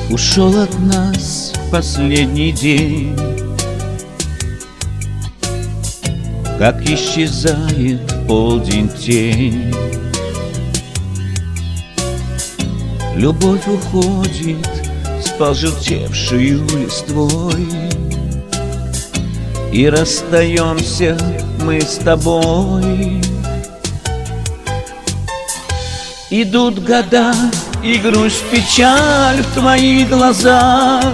Ушел от нас последний день, как исчезает в полдень тень. Любовь уходит с пожелтевшей листвой, и расстаемся мы с тобой. Идут года, и грусть, печаль в твоих глазах,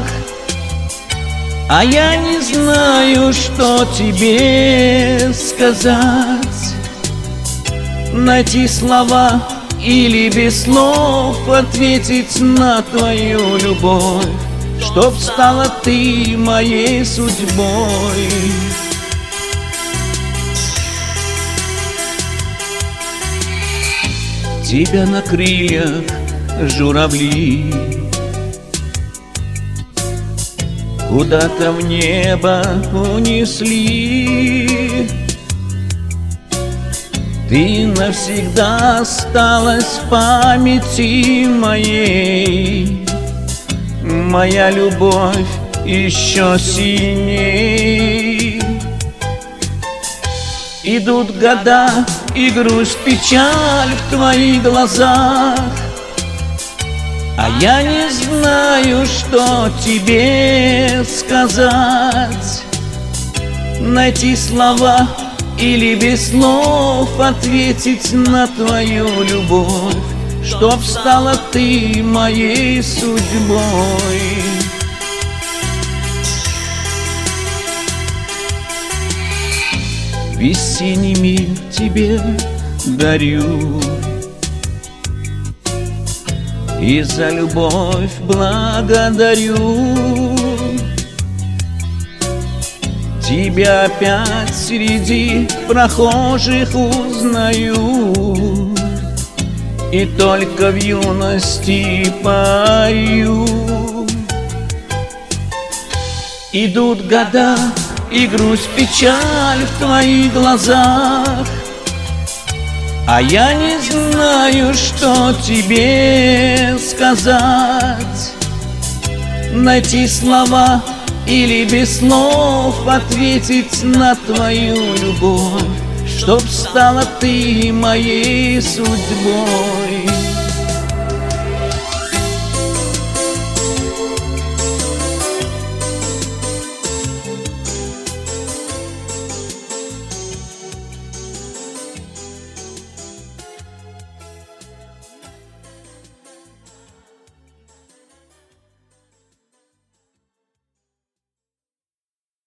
а я не знаю, что тебе сказать. Найти слова или без слов ответить на твою любовь, чтоб стала ты моей судьбой. Тебя на крыльях журавли куда-то в небо унесли. Ты навсегда осталась в памяти моей, моя любовь еще сильней. Идут года, и грусть, печаль в твоих глазах, а я не знаю, что тебе сказать. Найти слова или без слов ответить на твою любовь, чтоб стала ты моей судьбой. Весенний мир тебе дарю, и за любовь благодарю. Тебя опять среди прохожих узнаю, и только в юности пою. Идут года, и грусть, печаль в твоих глазах, а я не знаю, что тебе сказать. Найти слова или без слов ответить на твою любовь, чтоб стала ты моей судьбой.